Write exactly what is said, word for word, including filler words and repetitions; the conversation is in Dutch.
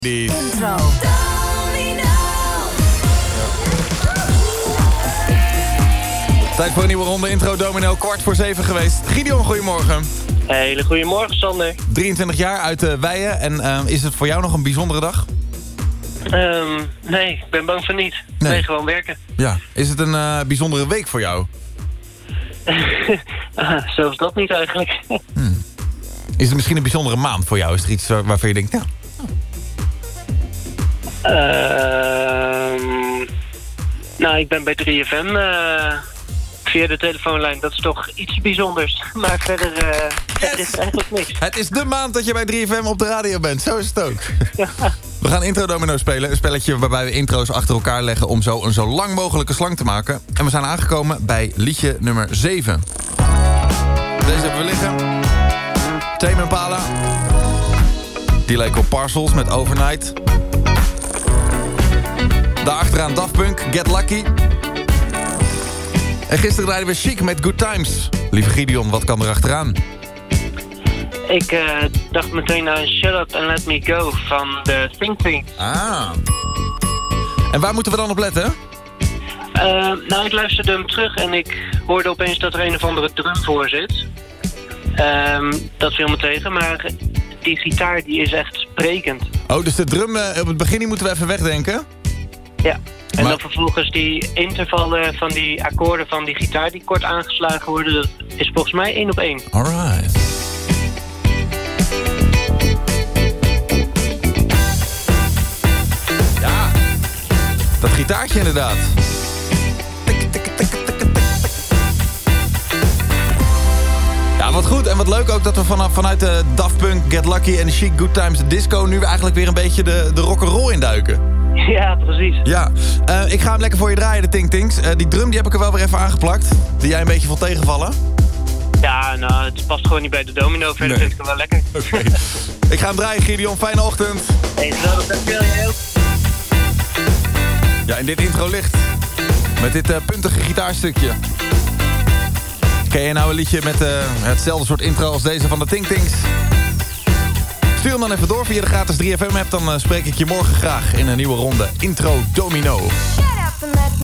Die... Intro. Tijd voor een nieuwe ronde Intro Domino, kwart voor zeven geweest. Gideon, goedemorgen. Hele goedemorgen, Sander. drieëntwintig jaar uit uh, Weijen. En uh, is het voor jou nog een bijzondere dag? Um, nee, ik ben bang van niet. Nee, nee gewoon werken. Ja. Is het een uh, bijzondere week voor jou? ah, zelfs dat niet eigenlijk. hmm. Is het misschien een bijzondere maand voor jou? Is er iets waarvan je denkt... Ja. Um, nou, ik ben bij drie F M uh, via de telefoonlijn. Dat is toch iets bijzonders. Maar verder, uh, yes. verder is het eigenlijk niks. Het is de maand dat je bij drie F M op de radio bent. Zo is het ook. We gaan Intro Domino spelen. Een spelletje waarbij we intro's achter elkaar leggen... om zo een zo lang mogelijke slang te maken. En we zijn aangekomen bij liedje nummer zeven. Deze hebben we liggen. Tame Impala. Die leek op Parcels met Overnight. Daarachteraan Daft Punk, Get Lucky. En gisteren draaiden we Chic met Good Times. Lieve Gideon, wat kan er achteraan? Ik uh, dacht meteen aan Shut Up and Let Me Go van de Think Tank. Ah. En waar moeten we dan op letten? Uh, nou, ik luisterde hem terug en ik hoorde opeens dat er een of andere drum voor zit. Um, dat viel me tegen, maar die gitaar die is echt sprekend. Oh, dus de drum uh, op het begin die moeten we even wegdenken? Ja, en maar... dan vervolgens die intervallen van die akkoorden van die gitaar die kort aangeslagen worden, dat is volgens mij één op één. Alright. Ja, dat gitaartje inderdaad. Tik, tik, tik, tik, tik, tik. Ja, wat goed en wat leuk ook dat we vanaf, vanuit de Daft Punk, Get Lucky en de Chic Good Times de disco nu eigenlijk weer een beetje de, de rock'n'roll induiken. Ja, precies. Ja, uh, ik ga hem lekker voor je draaien, de Ting Tings. Uh, die drum die heb ik er wel weer even aangeplakt. Die jij een beetje vond tegenvallen. Ja, nou, het past gewoon niet bij de domino. Verder nee. vind ik hem wel lekker. Oké. Okay. Ik ga hem draaien, Gideon. Fijne ochtend. Hey, geweldig. Dankjewel, jij ook. Ja, in dit intro ligt. Met dit uh, puntige gitaarstukje. Ken je nou een liedje met uh, hetzelfde soort intro als deze van de Ting Tings? Stuur hem dan even door via de gratis drie F M app. Dan uh, spreek ik je morgen graag in een nieuwe ronde Intro Domino.